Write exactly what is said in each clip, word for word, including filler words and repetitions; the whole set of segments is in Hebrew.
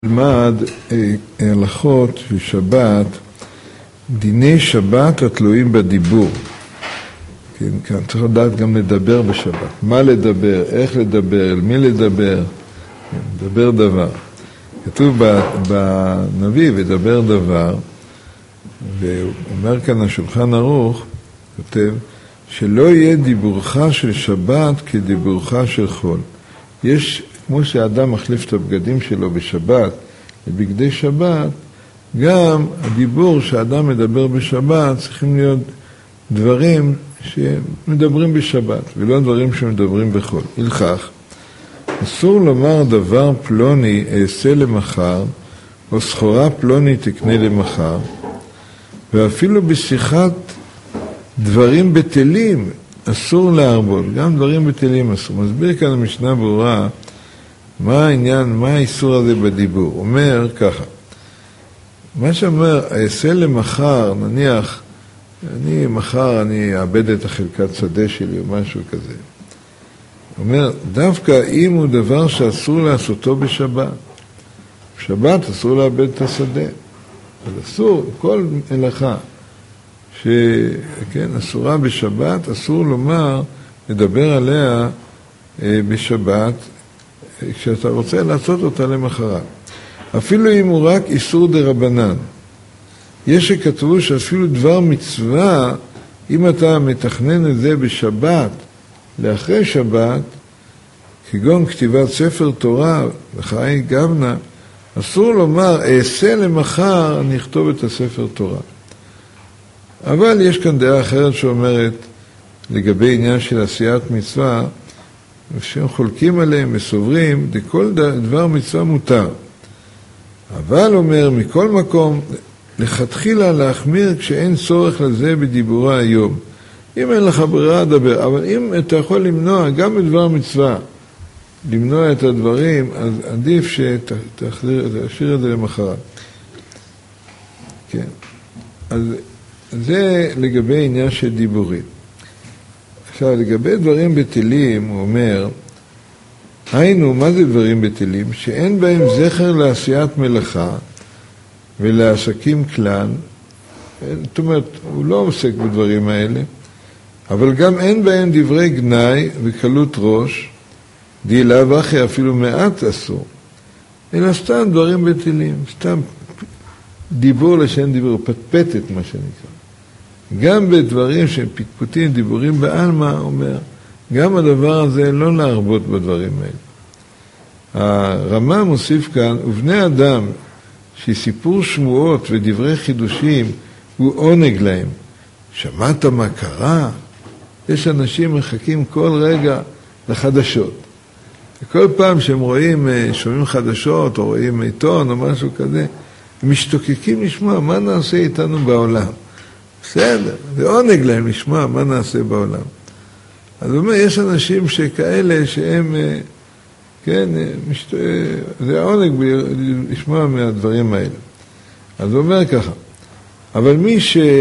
נלמד הלכות של שבת, דיני שבת התלויים בדיבור. כן, כאן צריך לדעת גם לדבר בשבת. מה לדבר, איך לדבר, אל מי לדבר, כן, לדבר דבר. כתוב בנביא, ודבר דבר, ואומר כאן השולחן ערוך, כותב, שלא יהיה דיבורך של שבת כדיבורך של חול. יש, כמו שהאדם מחליף את הבגדים שלו בשבת, לבגדי שבת, גם הדיבור שהאדם מדבר בשבת צריכים להיות דברים שמדברים בשבת, ולא דברים שמדברים בחול. הלכך, אסור לומר דבר פלוני אעשה למחר, או סחורה פלוני תקנה למחר, ואפילו בשיחת דברים בטלים אסור להרבות, גם דברים בטלים אסור. מסביר כאן המשנה ברורה, מה העניין, מה האיסור הזה בדיבור? אומר ככה, מה שאומר, אעשה למחר, נניח, אני מחר אני אאבד את החלקת שדה שלי או משהו כזה. אומר, דווקא אם הוא דבר שאסור לעשותו בשבת, בשבת אסור לאבד את השדה. אז אסור, כל מלאכה שכן, אסורה בשבת, אסור לומר, לדבר עליה אה, בשבת, כשאתה רוצה לעשות אותה למחרת. אפילו אם הוא רק איסור דרבנן. יש שכתבו שאפילו דבר מצווה, אם אתה מתכנן את זה בשבת, לאחרי שבת, כגון כתיבת ספר תורה, וחיי גבנה, אסור לומר, אעשה למחר, אני אכתוב את הספר תורה. אבל יש כאן דעה אחרת שאומרת, לגבי עניין של עשיית מצווה, שהם חולקים עליהם וסוברים, לכל דבר מצווה מותר. אבל אומר, מכל מקום, לכתחילה להחמיר כשאין צורך לזה בדיבורה היום. אם אין לך ברירה, דבר. אבל אם אתה יכול למנוע, גם בדבר מצווה, למנוע את הדברים, אז עדיף שתשאיר את זה למחרת. כן. אז זה לגבי עניין של דיבורים. עכשיו, לגבי דברים בטלים, הוא אומר, היינו, מה זה דברים בטלים? שאין בהם זכר לעשיית מלאכה ולעסקים כלל. זאת אומרת, הוא לא עוסק בדברים האלה, אבל גם אין בהם דברי גנאי וקלות ראש, דילה ואחי אפילו מעט אסור, אלא סתם דברים בטלים, סתם דיבור לשם דיבור, פטפטת מה שנקרא. גם בדברים שהם פטפוטים, דיבורים בעלמא, אומר, גם הדבר הזה לא להרבות בדברים האלה. הרמ"א מוסיף כאן, ובני אדם שסיפור שמועות ודברי חידושים הוא עונג להם. שמעת מה קרה? יש אנשים מחכים כל רגע לחדשות. וכל פעם שהם רואים, שומעים חדשות או רואים עיתון או משהו כזה, הם משתוקקים לשמוע מה נעשה איתנו בעולם. בסדר, זה עונג להם לשמוע מה נעשה בעולם. אז הוא אומר, יש אנשים שכאלה שהם, כן, משת... זה עונג לשמוע מהדברים האלה. אז הוא אומר ככה, אבל מי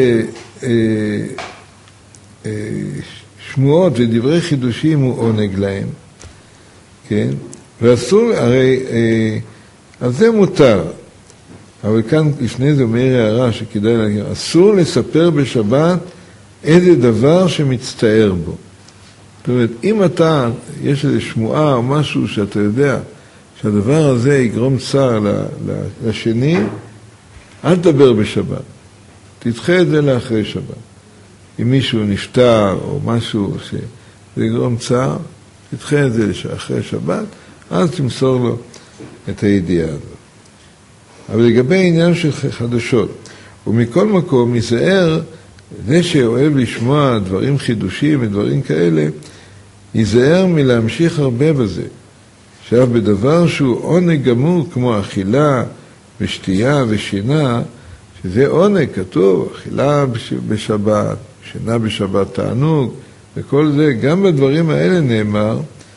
ששמועות ודברי חידושים הוא עונג להם, כן, ואסור, הרי, אז זה מותר. אבל כאן לפני זה אומר הערה שכדאי להגיד, אסור לספר בשבת איזה דבר שמצטער בו. זאת אומרת, אם אתה, יש איזו שמועה או משהו שאתה יודע שהדבר הזה יגרום צער לשני, אל תדבר בשבת. תדחה את זה לאחרי שבת. אם מישהו נפטר או משהו שזה יגרום צער, תדחה את זה לאחרי שבת, אז תמסור לו את הידיעה הזאת. אבל לגבי העניין של חדשות, ומכל מקום ייזהר, זה שאוהב לשמוע דברים חידושים ודברים כאלה, ייזהר מלהמשיך הרבה בזה. עכשיו, בדבר שהוא עונג גמור, כמו אכילה ושתייה ושינה, שזה עונג, כתוב, אכילה בשבת, שינה בשבת תענוג, וכל זה, גם בדברים האלה נאמר,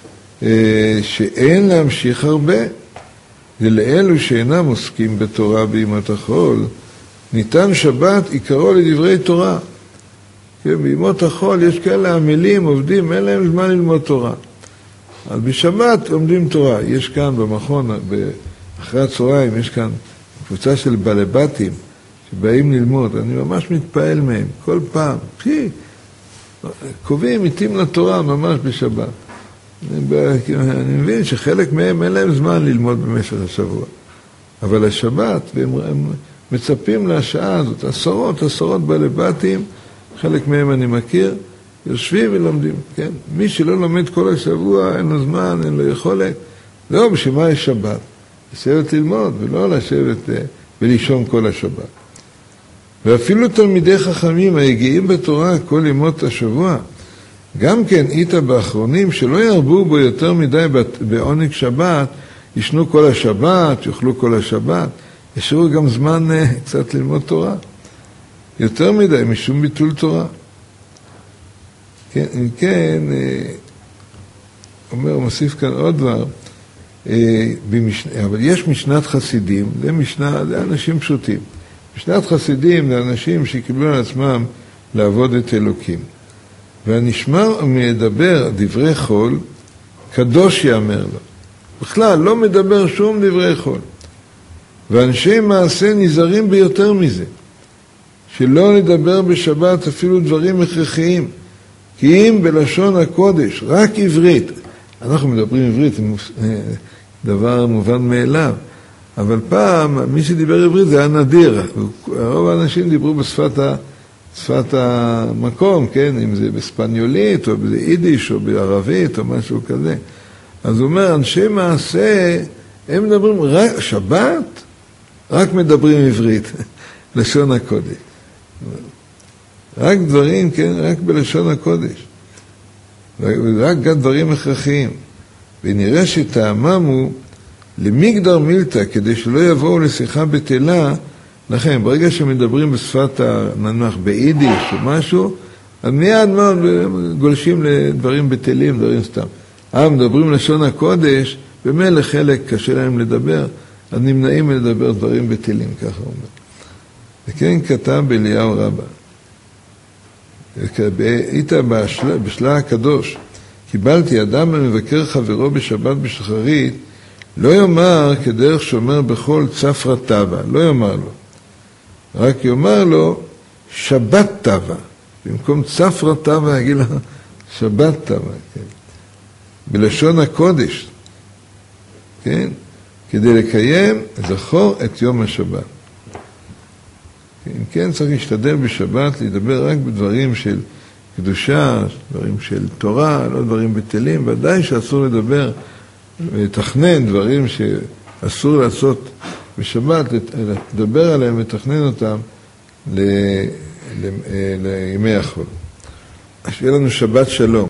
שאין להמשיך הרבה. ולאלו שאינם עוסקים בתורה בימות החול, ניתן שבת עיקרו לדברי תורה. כן, בימות החול יש כאלה עמלים, עובדים, אין להם זמן ללמוד תורה. אז בשבת לומדים תורה. יש כאן במכון, אחרי הצהריים יש כאן קבוצה של בלבטים שבאים ללמוד, אני ממש מתפעל מהם, כל פעם, פי, קובעים עיתים לתורה ממש בשבת. אני, אני מבין שחלק מהם אין להם זמן ללמוד במשך השבוע, אבל השבת, והם הם מצפים לשעה הזאת, עשרות, עשרות בלבטים, חלק מהם אני מכיר, יושבים ולומדים, כן? מי שלא לומד כל השבוע, אין לו זמן, אין לו יכולת, לא, בשביל מה יש שבת? לשבת ללמוד ולא לשבת ולישון כל השבת. ואפילו תלמידי חכמים היגיעים בתורה כל ימות השבוע, גם כן איתה באחרונים שלא ירבו בו יותר מדי בעונג שבת, ישנו כל השבת, יאכלו כל השבת, ישארו גם זמן קצת ללמוד תורה. יותר מדי משום ביטול תורה. כן, כן, אומר, מוסיף כאן עוד דבר, אבל יש משנת חסידים, זה משנה, זה אנשים פשוטים. משנת חסידים זה אנשים שקיבלו על עצמם לעבוד את אלוקים. והנשמע מדבר דברי חול, קדוש יאמר לו. בכלל, לא מדבר שום דברי חול. ואנשי מעשה נזהרים ביותר מזה. שלא לדבר בשבת אפילו דברים הכרחיים. כי אם בלשון הקודש, רק עברית, אנחנו מדברים עברית, דבר מובן מאליו, אבל פעם מי שדיבר עברית זה היה נדיר, רוב האנשים דיברו בשפת ה... שפת המקום, כן, אם זה בספניולית או ביידיש או בערבית או משהו כזה. אז הוא אומר, אנשי מעשה, הם מדברים רק שבת, רק מדברים עברית, לשון הקודש. רק דברים, כן, רק בלשון הקודש. רק דברים הכרחיים. ונראה שטעמם הוא למגדר מילתא, כדי שלא יבואו לשיחה בטלה, לכן, ברגע שמדברים בשפת הננח ביידיש או משהו, אז מיד מאוד גולשים לדברים בטלים, דברים סתם. אה, מדברים לשון הקודש, במילא חלק קשה להם לדבר, אז נמנעים לדבר דברים בטלים, ככה הוא אומר. וכן כתב באליהו רבה. איתה בשלה, בשלה הקדוש, קיבלתי אדם המבקר חברו בשבת בשחרית, לא יאמר כדרך שאומר בכל צפרא טבא, לא יאמר לו. רק יאמר לו שבת טבא, במקום צפרא טבא יגיד לו שבת טבא, כן? בלשון הקודש, כן? כדי לקיים, זכור את יום השבת. אם כן, צריך להשתדל בשבת לדבר רק בדברים של קדושה, דברים של תורה, לא דברים בטלים, ודאי שאסור לדבר ולתכנן דברים שאסור לעשות בשבת, לדבר עליהם ותכנן אותם לימי החול. שיהיה לנו שבת שלום.